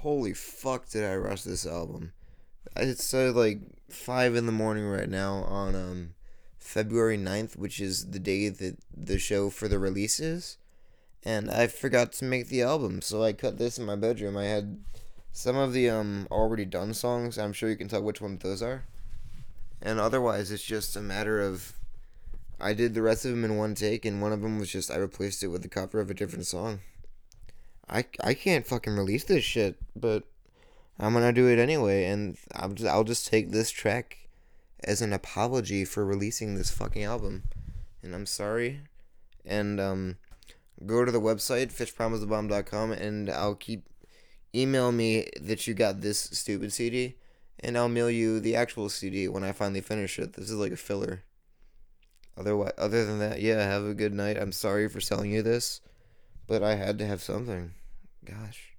Holy fuck, did I rush this album? It's like 5 in the morning right now on February 9th, which is the day that the show for the release is. And I forgot to make the album, so I cut this in my bedroom. I had some of the already done songs. I'm sure you can tell which ones those are. And otherwise, it's just a matter of I did the rest of them in one take, and one of them was just I replaced it with a cover of a different song. I can't fucking release this shit, but I'm gonna do it anyway, and I'll just take this track as an apology for releasing this fucking album, and I'm sorry. And go to the website fishpromisethebomb.com, and I'll keep email me that you got this stupid CD, and I'll mail you the actual CD when I finally finish it. This is like a filler. Other than that, yeah, have a good night. I'm sorry for selling you this, but I had to have something. Gosh.